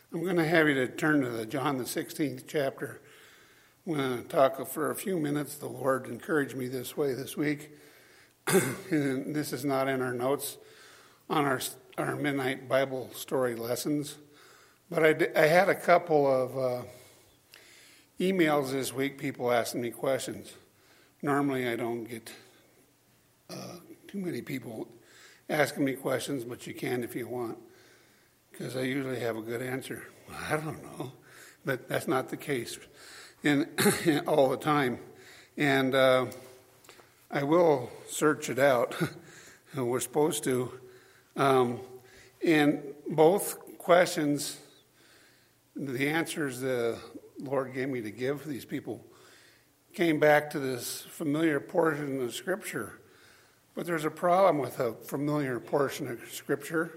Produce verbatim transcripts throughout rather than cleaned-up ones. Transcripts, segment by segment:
I'm going to have you to turn to the John the sixteenth chapter. I'm going to talk for a few minutes. The Lord encouraged me this way this week. And this is not in our notes on our our midnight Bible story lessons. But I, did, I had a couple of uh, emails this week, people asking me questions. Normally I don't get uh, too many people asking me questions, but you can if you want, because I usually have a good answer. I don't know, but that's not the case in, all the time. And uh, I will search it out. We're supposed to. Um, and both questions, the answers the Lord gave me to give these people came back to this familiar portion of Scripture. But there's a problem with a familiar portion of Scripture.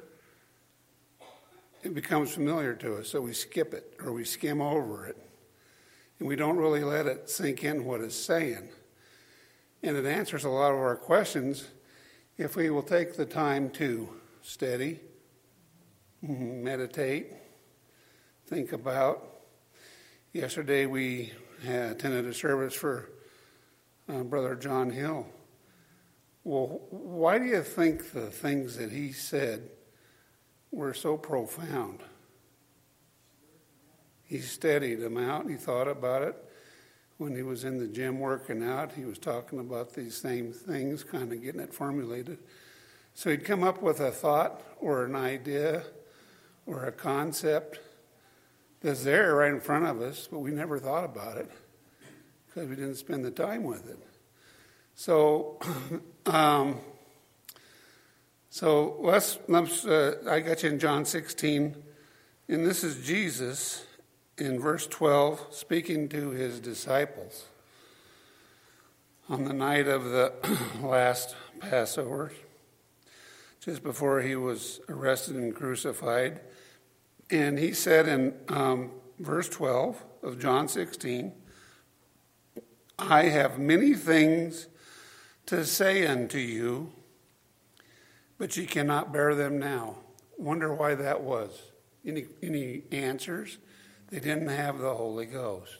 It becomes familiar to us, so we skip it or we skim over it. And we don't really let it sink in what it's saying. And it answers a lot of our questions if we will take the time to study, meditate, think about. Yesterday we had attended a service for uh, Brother John Hill. Well, why do you think the things that he said were so profound? He studied them out. He thought about it. When he was in the gym working out, he was talking about these same things, kind of getting it formulated. So he'd come up with a thought or an idea or a concept that's there right in front of us, but we never thought about it because we didn't spend the time with it. So, um, so let's, let's uh, I got you in John sixteen, and this is Jesus in verse twelve speaking to his disciples on the night of the last Passover, just before he was arrested and crucified. And he said in um, verse twelve of John sixteen, I have many things to say unto you, but ye cannot bear them now. Wonder why that was. Any, any answers? They didn't have the Holy Ghost.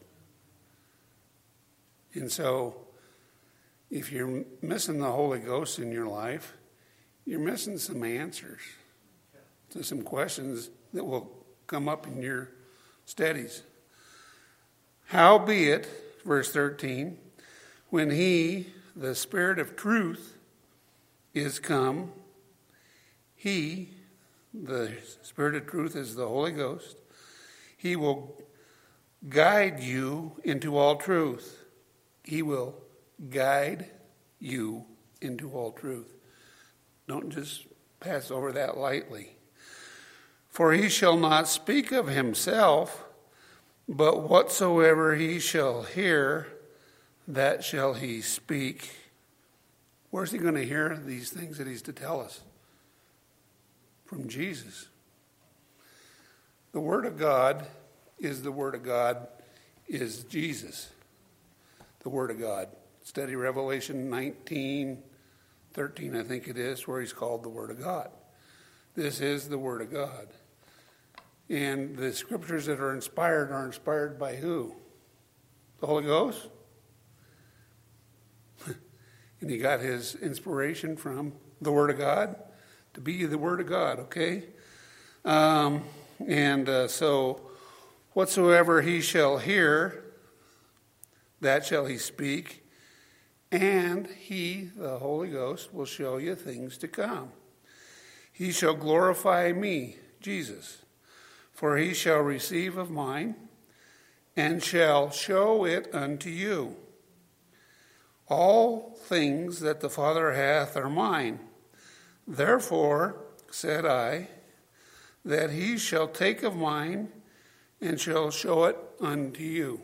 And so, if you're missing the Holy Ghost in your life, you're missing some answers to some questions that will come up in your studies. Howbeit, verse thirteen, when he, the Spirit of truth, is come, he, the Spirit of truth is the Holy Ghost, he will guide you into all truth. He will guide you into all truth. Don't just pass over that lightly. For he shall not speak of himself, but whatsoever he shall hear, that shall he speak. Where's he going to hear these things that he's to tell us? From Jesus. The Word of God is the Word of God, is Jesus. The Word of God. Study Revelation nineteen, thirteen, I think it is, where he's called the Word of God. This is the Word of God. And the scriptures that are inspired are inspired by who? The Holy Ghost? And he got his inspiration from the Word of God to be the Word of God, okay? Um, and uh, so, whatsoever he shall hear, that shall he speak, and he, the Holy Ghost, will show you things to come. He shall glorify me, Jesus, for he shall receive of mine, and shall show it unto you. All things that the Father hath are mine. Therefore, said I, that he shall take of mine, and shall show it unto you.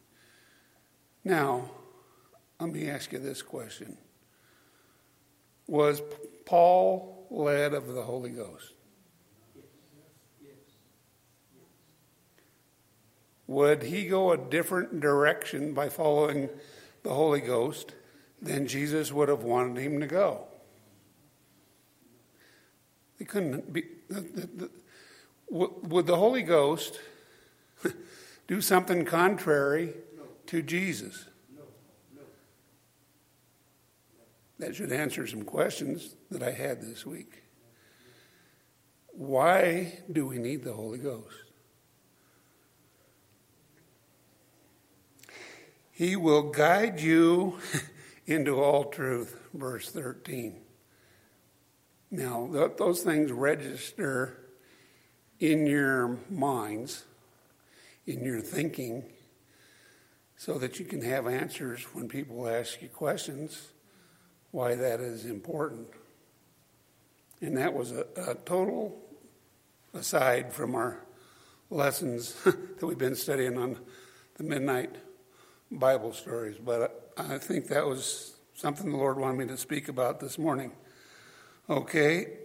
Now, let me ask you this question. Was Paul led of the Holy Ghost? Would he go a different direction by following the Holy Ghost than Jesus would have wanted him to go? They couldn't be. The, the, the, Would the Holy Ghost do something contrary No. to Jesus? No. No. That should answer some questions that I had this week. Why do we need the Holy Ghost? He will guide you into all truth, verse thirteen. Now, th- those things register in your minds, in your thinking, so that you can have answers when people ask you questions, why that is important. And that was a, a total aside from our lessons that we've been studying on the midnight Bible stories. But I think that was something the Lord wanted me to speak about this morning. Okay.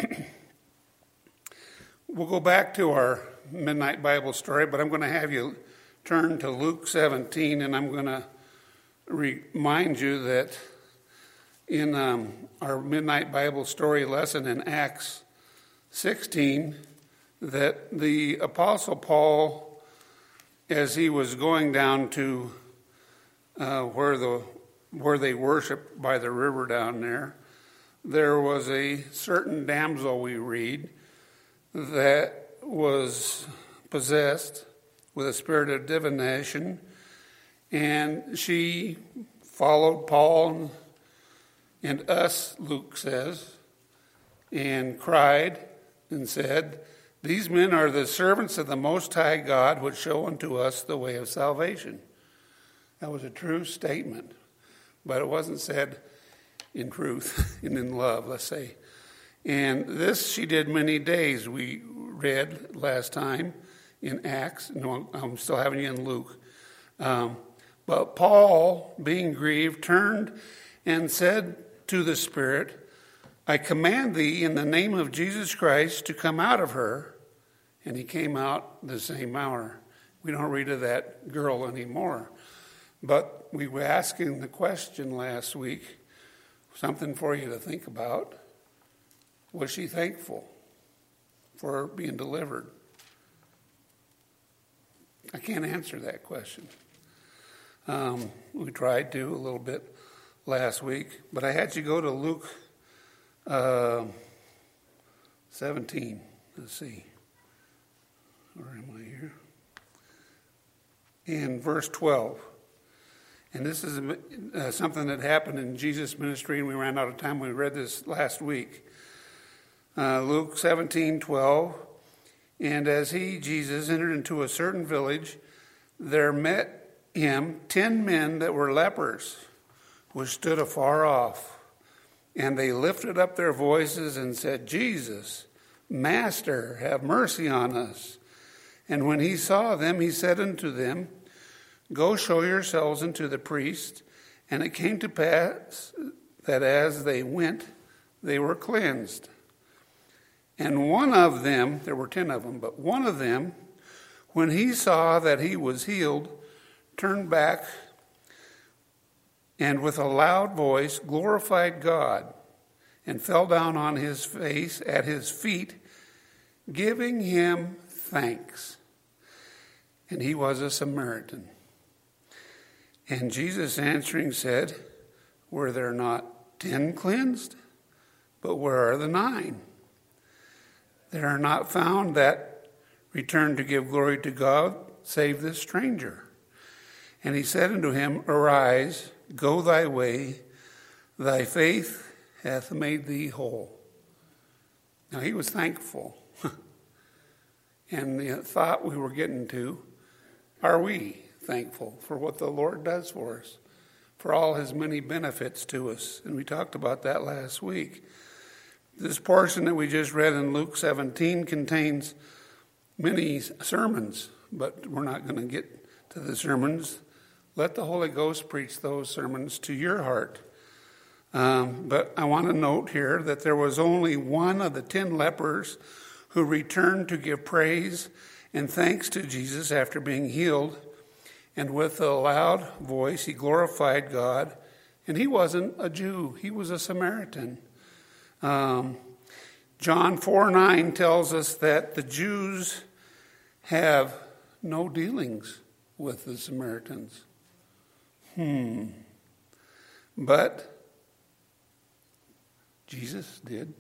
We'll go back to our midnight Bible story, but I'm going to have you turn to Luke seventeen, and I'm going to remind you that in um, our midnight Bible story lesson in Acts sixteen, that the Apostle Paul, as he was going down to uh, where the where they worshiped by the river down there, there was a certain damsel, we read, that was possessed with a spirit of divination, and she followed Paul and us, Luke says, and cried and said, "These men are the servants of the Most High God, which show unto us the way of salvation." That was a true statement, but it wasn't said in truth and in love, let's say. And this she did many days, we read last time in Acts. No, I'm still having you in Luke. Um, but Paul, being grieved, turned and said to the Spirit, "I command thee in the name of Jesus Christ to come out of her." And he came out the same hour. We don't read of that girl anymore. But we were asking the question last week, something for you to think about. Was she thankful for being delivered? I can't answer that question. Um, we tried to a little bit last week, but I had you go to Luke uh, seventeen. Let's see. Where am I here? In verse twelve. And this is uh, something that happened in Jesus' ministry, and we ran out of time. We read this last week. Uh, Luke seventeen twelve. "And as he, Jesus, entered into a certain village, there met him ten men that were lepers, which stood afar off. And they lifted up their voices and said, 'Jesus, Master, have mercy on us.' And when he saw them, he said unto them, 'Go show yourselves unto the priest.' And it came to pass that as they went, they were cleansed. And one of them," there were ten of them, but one of them, when he saw that he was healed, turned back and with a loud voice glorified God and fell down on his face at his feet, giving him thanks. And he was a Samaritan. And Jesus answering said, 'Were there not ten cleansed? But where are the nine? There are not found that return to give glory to God, save this stranger.' And he said unto him, 'Arise, go thy way, thy faith hath made thee whole.'" Now he was thankful. And the thought we were getting to, are we thankful for what the Lord does for us, for all his many benefits to us? And we talked about that last week. This portion that we just read in Luke seventeen contains many sermons, but we're not going to get to the sermons. Let the Holy Ghost preach those sermons to your heart. Um, but I want to note here that there was only one of the ten lepers who returned to give praise and thanks to Jesus after being healed. And with a loud voice, he glorified God. And he wasn't a Jew. He was a Samaritan. Um, John four nine tells us that the Jews have no dealings with the Samaritans. Hmm. But Jesus did.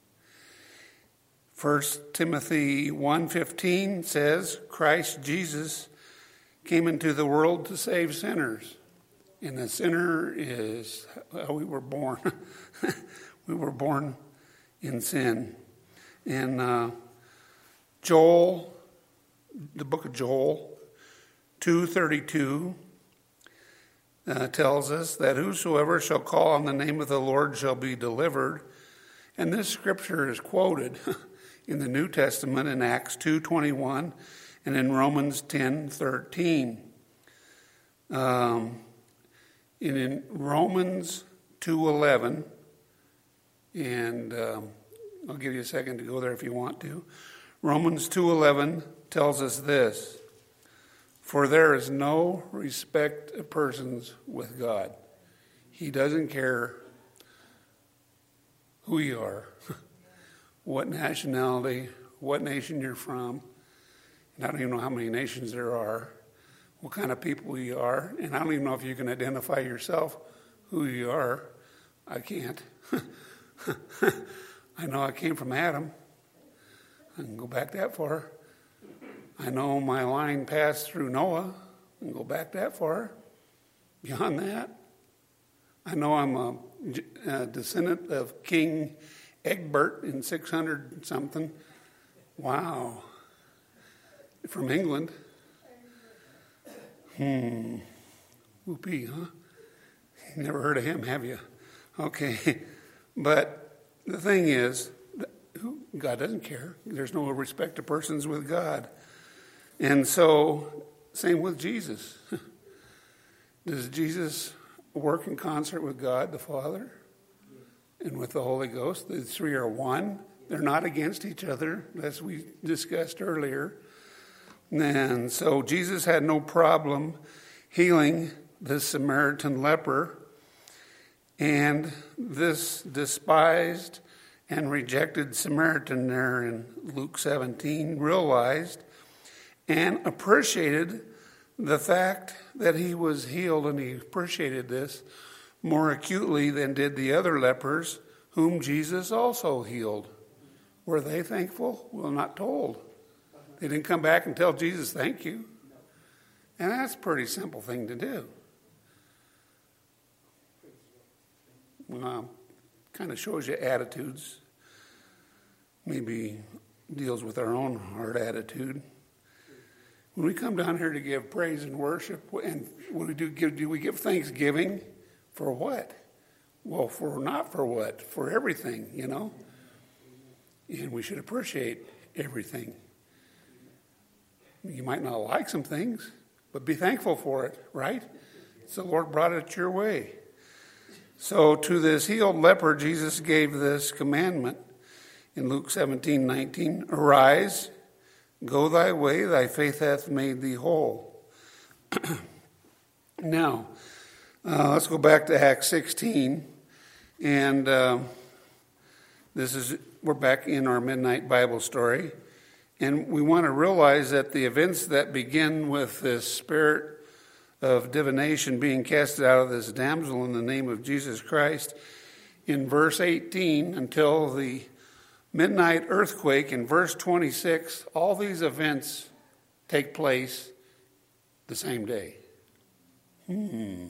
First Timothy one fifteen says, Christ Jesus came into the world to save sinners. And the sinner is how we were born. We were born in sin. And uh, Joel, the book of Joel, two thirty-two, uh, tells us that whosoever shall call on the name of the Lord shall be delivered. And this scripture is quoted in the New Testament in Acts two twenty-one and in Romans ten thirteen. Um, and in Romans two eleven, and um, I'll give you a second to go there if you want to. Romans two eleven tells us this: for there is no respect of persons with God. He doesn't care who you are, what nationality, what nation you're from. And I don't even know how many nations there are, what kind of people you are, and I don't even know if you can identify yourself who you are. I can't. I know I came from Adam. I can go back that far. I know my line passed through Noah. I can go back that far. Beyond that, I know I'm a, a descendant of King Egbert in six hundred something. Wow. From England. Hmm. Whoopee, huh? Never heard of him, have you? Okay. But the thing is, God doesn't care. There's no respect to persons with God. And so, same with Jesus. Does Jesus work in concert with God the Father and with the Holy Ghost? The three are one. They're not against each other, as we discussed earlier. And so Jesus had no problem healing the Samaritan leper. And this despised and rejected Samaritan there in Luke seventeen realized and appreciated the fact that he was healed, and he appreciated this more acutely than did the other lepers whom Jesus also healed. Were they thankful? Well, not told. They didn't come back and tell Jesus, thank you. And that's a pretty simple thing to do. Well, kind of shows you attitudes. Maybe deals with our own heart attitude. When we come down here to give praise and worship, and when we do give, do we give thanksgiving for what? Well, for not for what? For everything, you know. And we should appreciate everything. You might not like some things, but be thankful for it, right? So the Lord brought it your way. So to this healed leper, Jesus gave this commandment in Luke seventeen nineteen, arise, go thy way, thy faith hath made thee whole. Now, uh, let's go back to Acts sixteen, and uh, this is, we're back in our midnight Bible story, and we want to realize that the events that begin with this spirit of divination being casted out of this damsel in the name of Jesus Christ in verse eighteen until the midnight earthquake in verse twenty-six, all these events take place the same day. Hmm.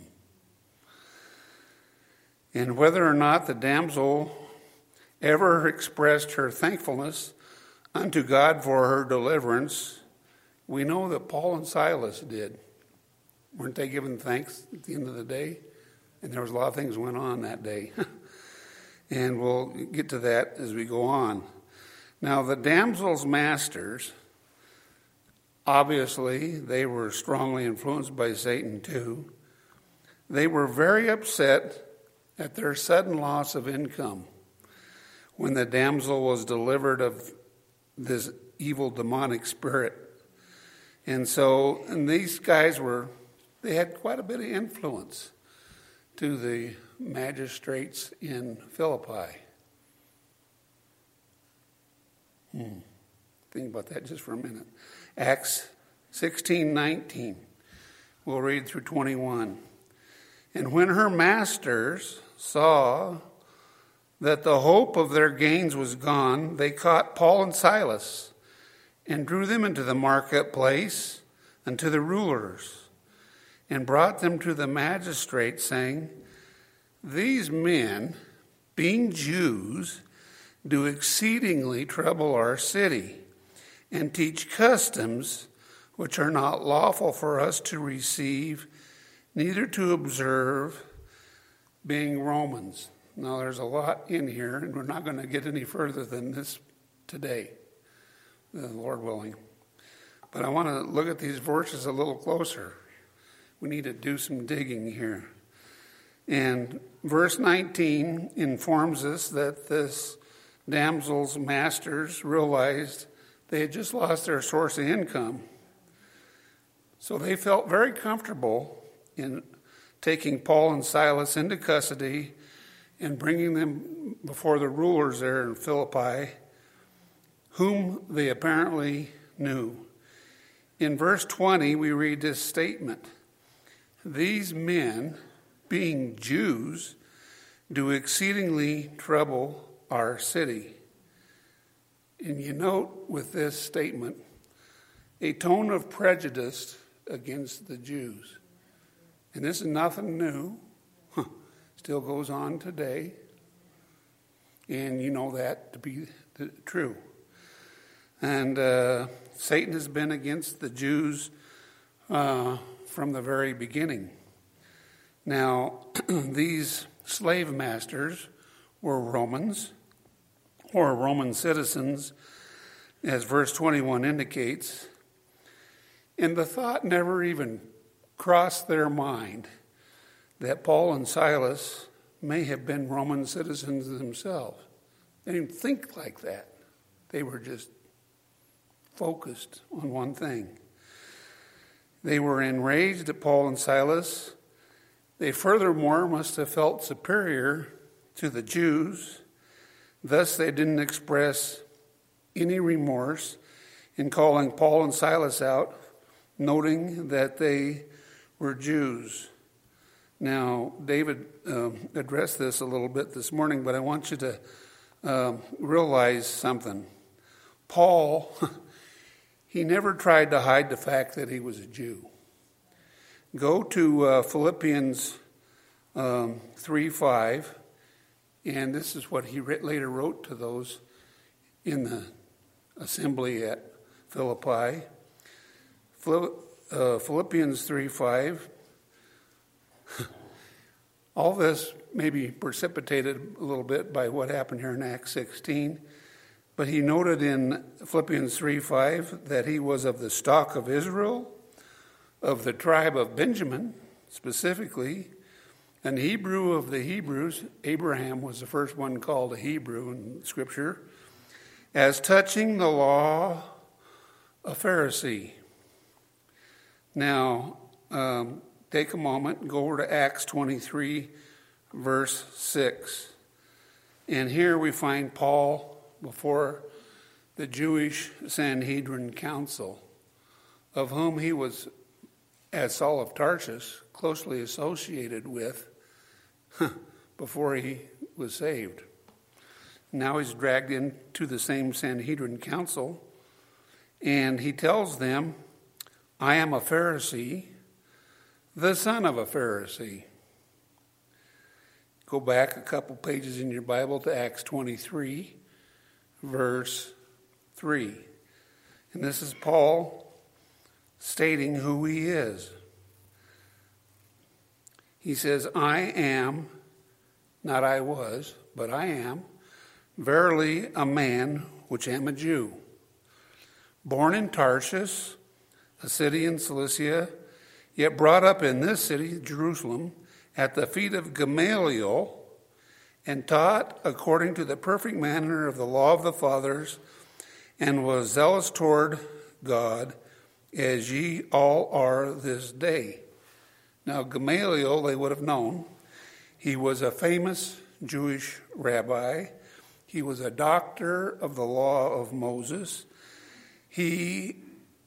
And whether or not the damsel ever expressed her thankfulness unto God for her deliverance, we know that Paul and Silas did. Weren't they giving thanks at the end of the day? And there was a lot of things went on that day. And we'll get to that as we go on. Now, the damsel's masters, obviously, they were strongly influenced by Satan too. They were very upset at their sudden loss of income when the damsel was delivered of this evil demonic spirit. And so, and these guys were, they had quite a bit of influence to the magistrates in Philippi. Hmm. Think about that just for a minute. Acts sixteen nineteen. We'll read through twenty-one. And when her masters saw that the hope of their gains was gone, they caught Paul and Silas and drew them into the marketplace and to the rulers and brought them to the magistrate, saying, These men, being Jews, do exceedingly trouble our city and teach customs which are not lawful for us to receive, neither to observe, being Romans. Now, there's a lot in here, and we're not going to get any further than this today, the Lord willing. But I want to look at these verses a little closer. We need to do some digging here. And verse nineteen informs us that this damsel's masters realized they had just lost their source of income. So they felt very comfortable in taking Paul and Silas into custody and bringing them before the rulers there in Philippi, whom they apparently knew. In verse twenty, we read this statement: These men, being Jews, do exceedingly trouble our city. And you note with this statement a tone of prejudice against the Jews. And this is nothing new. Huh. Still goes on today. And you know that to be the, true. And uh, Satan has been against the Jews uh, from the very beginning. Now, these slave masters were Romans, or Roman citizens, as verse twenty-one indicates. And the thought never even crossed their mind that Paul and Silas may have been Roman citizens themselves. They didn't think like that. They were just focused on one thing. They were enraged at Paul and Silas. They furthermore must have felt superior to the Jews. Thus they didn't express any remorse in calling Paul and Silas out, noting that they were Jews. Now, David um, addressed this a little bit this morning, but I want you to um, realize something. Paul, he never tried to hide the fact that he was a Jew. Go to uh, Philippians um, three five, and this is what he writ- later wrote to those in the assembly at Philippi. Uh, Philippians three five. All this may be precipitated a little bit by what happened here in Acts sixteen, but he noted in Philippians three five that he was of the stock of Israel, of the tribe of Benjamin, specifically, an Hebrew of the Hebrews. Abraham was the first one called a Hebrew in Scripture. As touching the law, a Pharisee. Now, um, take a moment and go over to Acts twenty-three, verse six. And here we find Paul before the Jewish Sanhedrin Council, of whom he was, as Saul of Tarsus, closely associated with before he was saved. Now he's dragged into the same Sanhedrin Council, and he tells them, I am a Pharisee, the son of a Pharisee. Go back a couple pages in your Bible to Acts twenty-three, verse three. And this is Paul stating who he is. He says, I am, not I was, but I am, verily a man which am a Jew, born in Tarsus, a city in Cilicia, yet brought up in this city, Jerusalem, at the feet of Gamaliel, and taught according to the perfect manner of the law of the fathers, and was zealous toward God, as ye all are this day. Now, Gamaliel, they would have known, he was a famous Jewish rabbi. He was a doctor of the law of Moses. He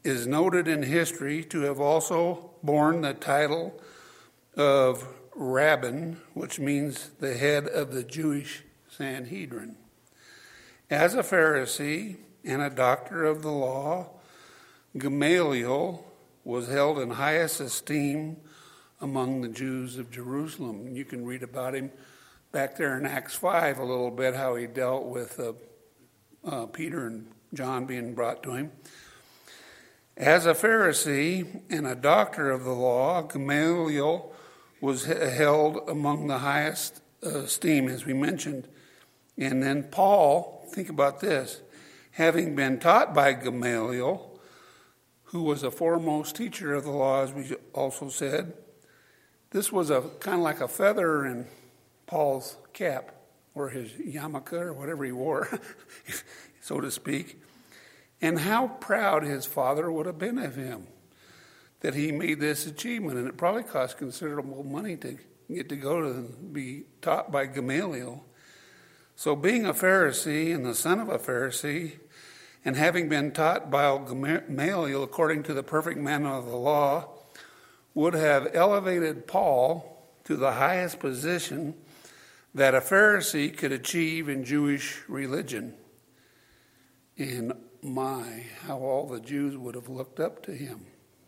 is noted in history to have also borne the title of Rabbin, which means the head of the Jewish Sanhedrin. As a Pharisee and a doctor of the law, Gamaliel was held in highest esteem among the Jews of Jerusalem. You can read about him back there in Acts five a little bit, how he dealt with uh, uh, Peter and John being brought to him. As a Pharisee and a doctor of the law, Gamaliel was held among the highest uh, esteem, as we mentioned. And then Paul, think about this, having been taught by Gamaliel, who was a foremost teacher of the law, as we also said, this was a kind of like a feather in Paul's cap, or his yarmulke, or whatever he wore, so to speak. And how proud his father would have been of him that he made this achievement. And it probably cost considerable money to get to go to be taught by Gamaliel. So being a Pharisee and the son of a Pharisee, and having been taught by Gamaliel according to the perfect manner of the law, would have elevated Paul to the highest position that a Pharisee could achieve in Jewish religion. And my, how all the Jews would have looked up to him.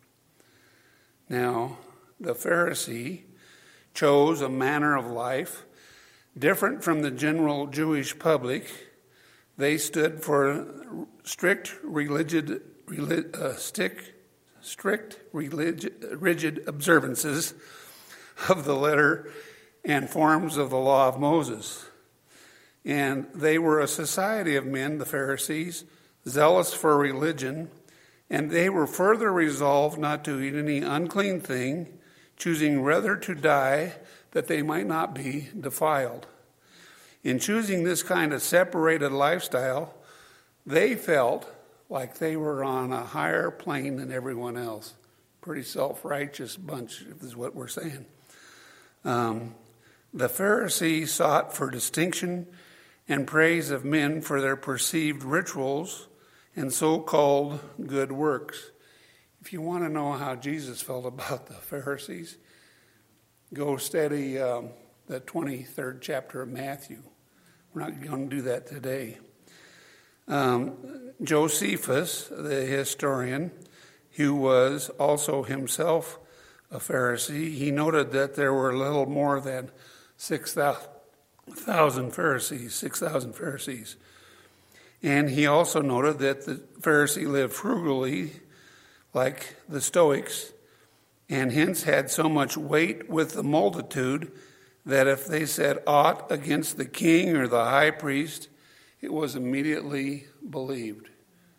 Now, the Pharisee chose a manner of life different from the general Jewish public. They stood for strict religious, uh, strict, strict religious, rigid observances of the letter and forms of the law of Moses. And they were a society of men, the Pharisees, zealous for religion, and they were further resolved not to eat any unclean thing, choosing rather to die that they might not be defiled. In choosing this kind of separated lifestyle, they felt like they were on a higher plane than everyone else. Pretty self-righteous bunch, is what we're saying. Um, the Pharisees sought for distinction and praise of men for their perceived rituals and so-called good works. If you want to know how Jesus felt about the Pharisees, go study um, the twenty-third chapter of Matthew. We're not going to do that today. Um, Josephus, the historian, who was also himself a Pharisee, he noted that there were little more than six thousand Pharisees, six thousand Pharisees. And he also noted that the Pharisee lived frugally, like the Stoics, and hence had so much weight with the multitude that if they said aught against the king or the high priest, it was immediately believed.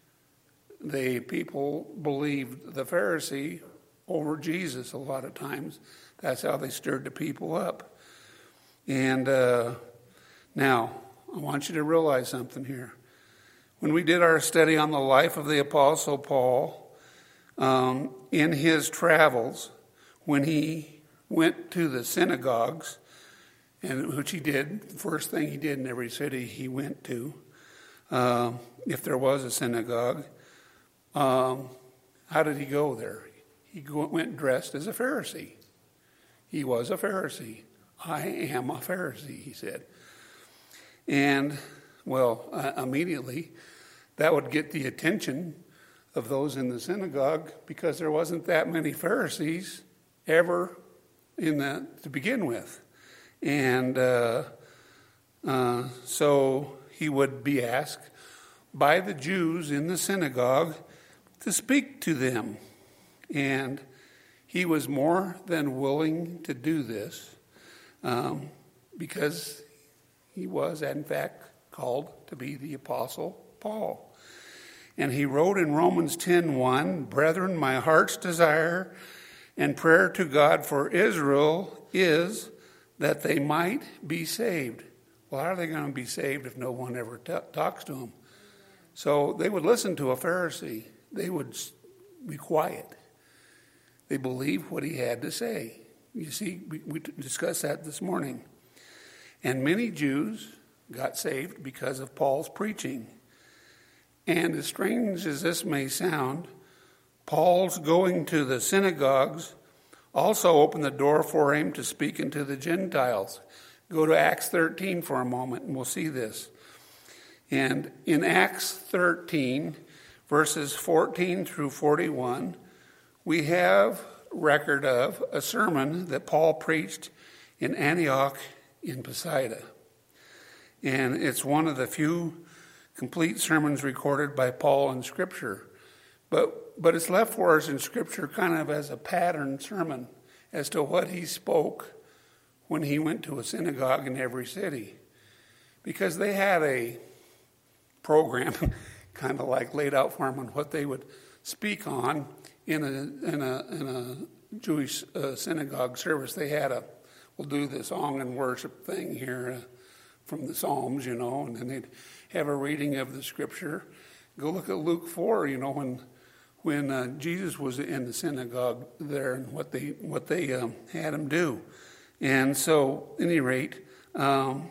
The people believed the Pharisee over Jesus a lot of times. That's how they stirred the people up. And uh, now, I want you to realize something here. When we did our study on the life of the Apostle Paul, um, in his travels, when he went to the synagogues, and which he did, first thing he did in every city he went to, uh, if there was a synagogue, um, how did he go there? He went dressed as a Pharisee. He was a Pharisee. I am a Pharisee, he said. And, well, uh, immediately, that would get the attention of those in the synagogue because there wasn't that many Pharisees ever in the, to begin with. And uh, uh, so he would be asked by the Jews in the synagogue to speak to them. And he was more than willing to do this um, because he was, in fact, called to be the Apostle Paul. And he wrote in Romans ten one, "Brethren, my heart's desire and prayer to God for Israel is that they might be saved." Well, how are they going to be saved if no one ever t- talks to them? So they would listen to a Pharisee. They would be quiet. They believed what he had to say. You see, we, we discussed that this morning. And many Jews got saved because of Paul's preaching. And as strange as this may sound, Paul's going to the synagogues also opened the door for him to speak into the Gentiles. Go to Acts thirteen for a moment and we'll see this. And in Acts thirteen, verses fourteen through forty-one, we have record of a sermon that Paul preached in Antioch in Pisidia. And it's one of the few complete sermons recorded by Paul in Scripture. But but it's left for us in Scripture kind of as a pattern sermon as to what he spoke when he went to a synagogue in every city. Because they had a program kind of like laid out for them on what they would speak on in a in a, in a Jewish uh, synagogue service. They had a, we'll do this song and worship thing here uh, from the Psalms, you know, and then they'd have a reading of the Scripture. Go look at Luke four, you know, when when uh, Jesus was in the synagogue there and what they what they um, had him do. And so, at any rate, um,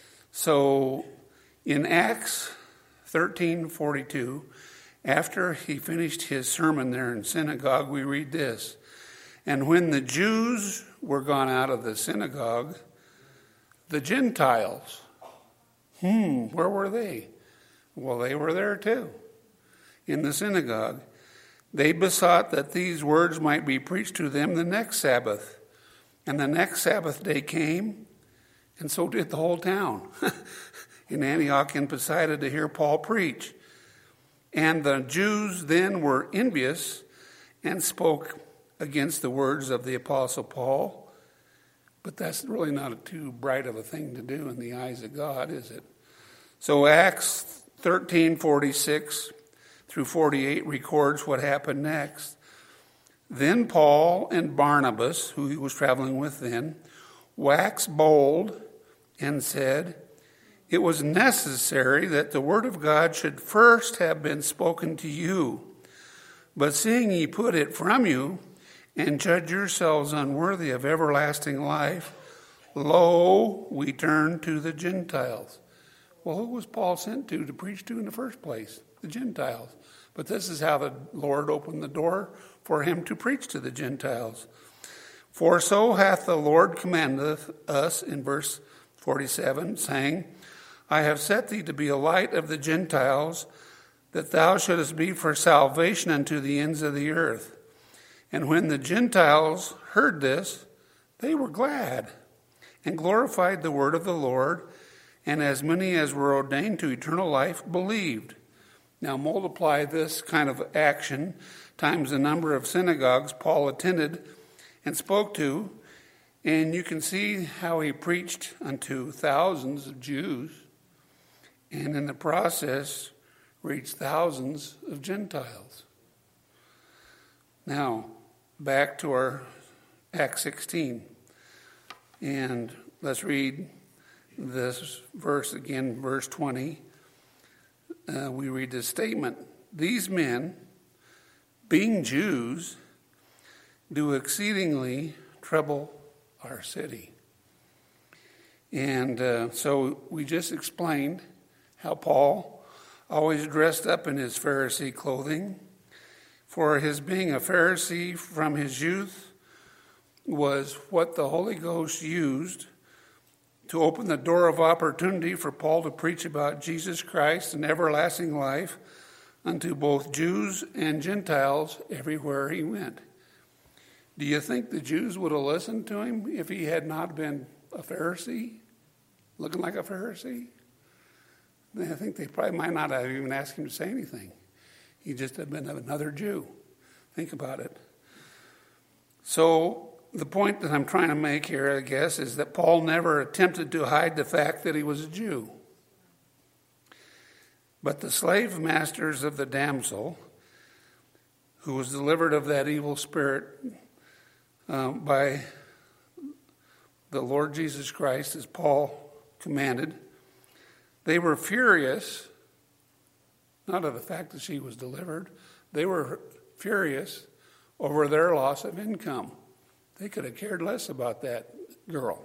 so in Acts thirteen forty-two, after he finished his sermon there in synagogue, we read this. And when the Jews were gone out of the synagogue, the Gentiles, hmm, where were they? Well, they were there too, in the synagogue. They besought that these words might be preached to them the next Sabbath. And the next Sabbath day came, and so did the whole town in Antioch and Pisidia to hear Paul preach. And the Jews then were envious and spoke against the words of the Apostle Paul. But that's really not too bright of a thing to do in the eyes of God, is it? So Acts thirteen forty-six through forty-eight records what happened next. Then Paul and Barnabas, who he was traveling with then, waxed bold and said, it was necessary that the word of God should first have been spoken to you. But seeing ye put it from you, and judge yourselves unworthy of everlasting life, lo, we turn to the Gentiles. Well, who was Paul sent to to preach to in the first place? The Gentiles. But this is how the Lord opened the door for him to preach to the Gentiles. For so hath the Lord commanded us, in verse forty-seven, saying, I have set thee to be a light of the Gentiles, that thou shouldest be for salvation unto the ends of the earth. And when the Gentiles heard this, they were glad, and glorified the word of the Lord, and as many as were ordained to eternal life believed. Now multiply this kind of action times the number of synagogues Paul attended and spoke to, and you can see how he preached unto thousands of Jews, and in the process reached thousands of Gentiles. Now, back to our Acts sixteen, and let's read this verse again, verse twenty. Uh, we read this statement. These men, being Jews, do exceedingly trouble our city. And uh, so we just explained how Paul always dressed up in his Pharisee clothing. For his being a Pharisee from his youth was what the Holy Ghost used to open the door of opportunity for Paul to preach about Jesus Christ and everlasting life unto both Jews and Gentiles everywhere he went. Do you think the Jews would have listened to him if he had not been a Pharisee, looking like a Pharisee? I think they probably might not have even asked him to say anything. He just had been another Jew. Think about it. So the point that I'm trying to make here, I guess, is that Paul never attempted to hide the fact that he was a Jew. But the slave masters of the damsel, who was delivered of that evil spirit uh, by the Lord Jesus Christ, as Paul commanded, they were furious, not of the fact that she was delivered, they were furious over their loss of income. They could have cared less about that girl.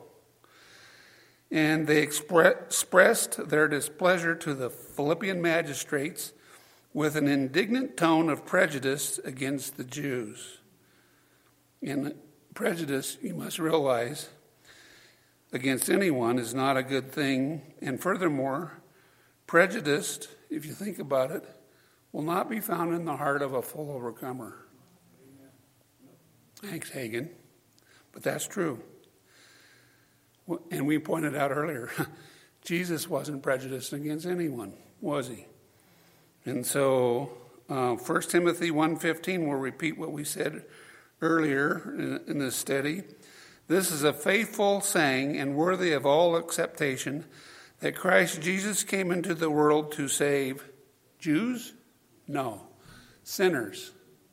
And they expre- expressed their displeasure to the Philippian magistrates with an indignant tone of prejudice against the Jews. And prejudice, you must realize, against anyone is not a good thing. And furthermore, prejudice, if you think about it, will not be found in the heart of a full overcomer. Thanks, Hagen. But that's true. And we pointed out earlier, Jesus wasn't prejudiced against anyone, was he? And so uh, First Timothy one fifteen will repeat what we said earlier in, in this study. This is a faithful saying and worthy of all acceptation, that Christ Jesus came into the world to save Jews? No, sinners,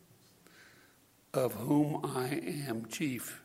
of whom I am chief.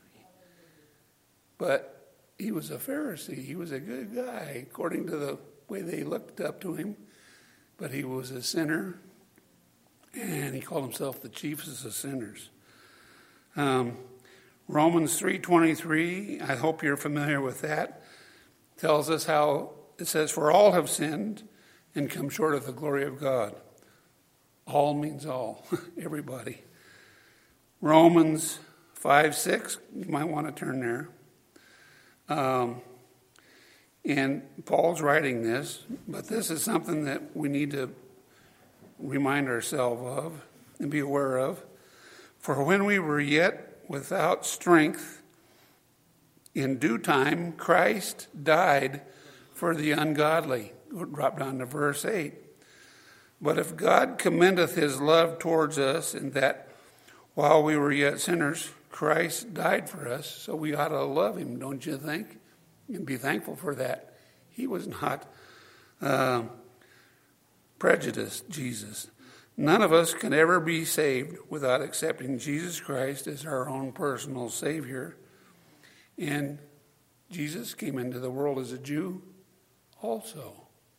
But he was a Pharisee. He was a good guy, according to the way they looked up to him. But he was a sinner, and he called himself the chiefest of sinners. Um, Romans three twenty-three, I hope you're familiar with that, tells us how it says, "For all have sinned and come short of the glory of God." All means all, everybody. Romans five six, you might want to turn there. Um, and Paul's writing this, but this is something that we need to remind ourselves of and be aware of. "For when we were yet without strength, in due time Christ died for the ungodly." We'll drop down to verse eight. "But if God commendeth his love towards us, in that while we were yet sinners, Christ died for us," so we ought to love him, don't you think? And be thankful for that. He was not uh, prejudiced, Jesus. None of us can ever be saved without accepting Jesus Christ as our own personal Savior. And Jesus came into the world as a Jew also.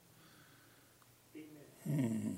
Hmm.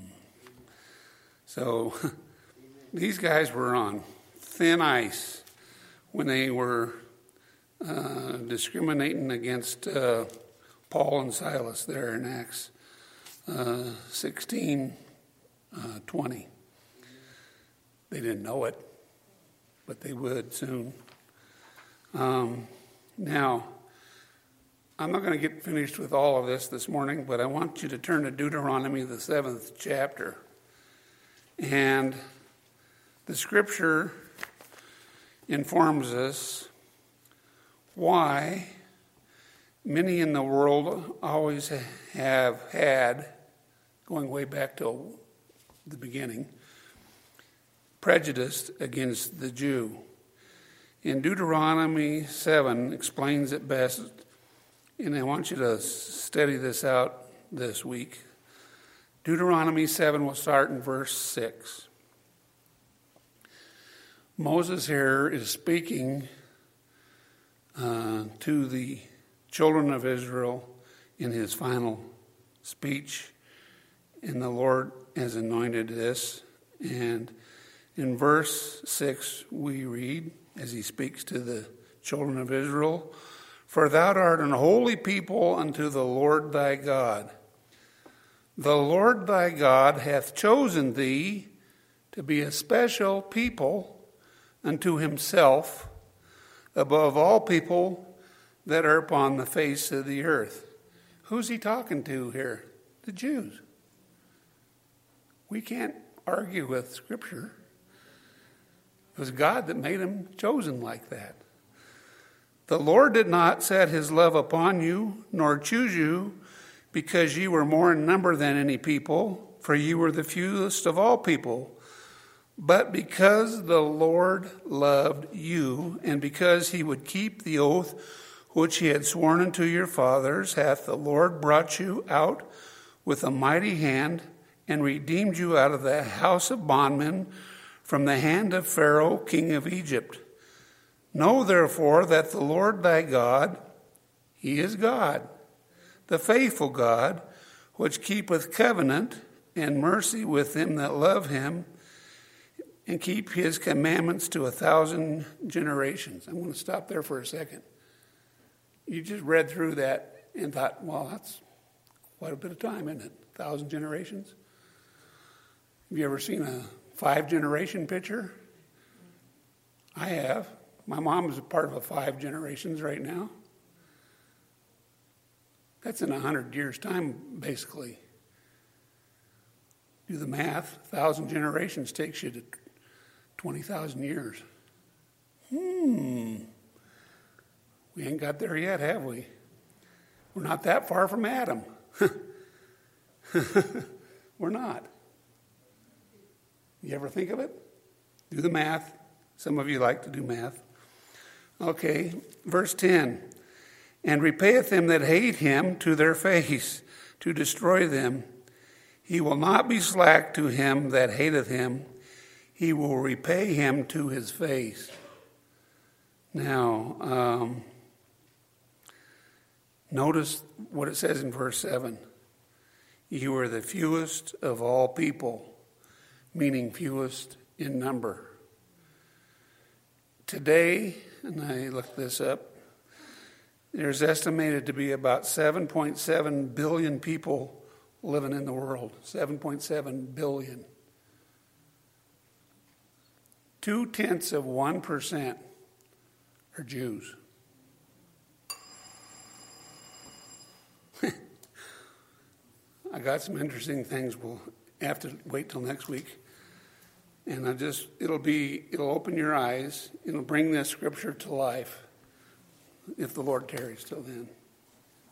So these guys were on thin ice when they were uh, discriminating against uh, Paul and Silas there in Acts uh, sixteen twenty. They didn't know it, but they would soon. Um, now, I'm not going to get finished with all of this this morning, but I want you to turn to Deuteronomy, the seventh chapter. And the scripture informs us why many in the world always have had, going way back to the beginning, prejudice against the Jew. In Deuteronomy seven explains it best, and I want you to study this out this week. Deuteronomy seven will start in verse six. Moses here is speaking uh, to the children of Israel in his final speech, and the Lord has anointed this. And in verse six we read, as he speaks to the children of Israel, "For thou art an holy people unto the Lord thy God. The Lord thy God hath chosen thee to be a special people unto himself above all people that are upon the face of the earth." Who's he talking to here? The Jews. We can't argue with Scripture. It was God that made them chosen like that. "The Lord did not set his love upon you, nor choose you, because ye were more in number than any people, for ye were the fewest of all people. But because the Lord loved you, and because he would keep the oath which he had sworn unto your fathers, hath the Lord brought you out with a mighty hand, and redeemed you out of the house of bondmen, from the hand of Pharaoh, king of Egypt. Know therefore that the Lord thy God, he is God, the faithful God, which keepeth covenant and mercy with them that love him, and keep his commandments to a thousand generations." I'm going to stop there for a second. You just read through that and thought, well, that's quite a bit of time, isn't it? A thousand generations? Have you ever seen a five-generation picture? I have. My mom is a part of a five generations right now. That's in a hundred years' time, basically. Do the math. A thousand generations takes you to twenty thousand years. Hmm. We ain't got there yet, have we? We're not that far from Adam. We're not. You ever think of it? Do the math. Some of you like to do math. Okay, verse ten. And repayeth them that hate him to their face, to destroy them. He will not be slack to him that hateth him. He will repay him to his face. Now, um, notice what it says in verse seven. You are the fewest of all people, meaning fewest in number. Today, and I looked this up, there's estimated to be about seven point seven billion people living in the world. seven point seven billion. Two-tenths of one percent are Jews. I got some interesting things. We'll have to wait till next week. And I just, it'll be, it'll open your eyes. It'll bring this scripture to life if the Lord tarries till then.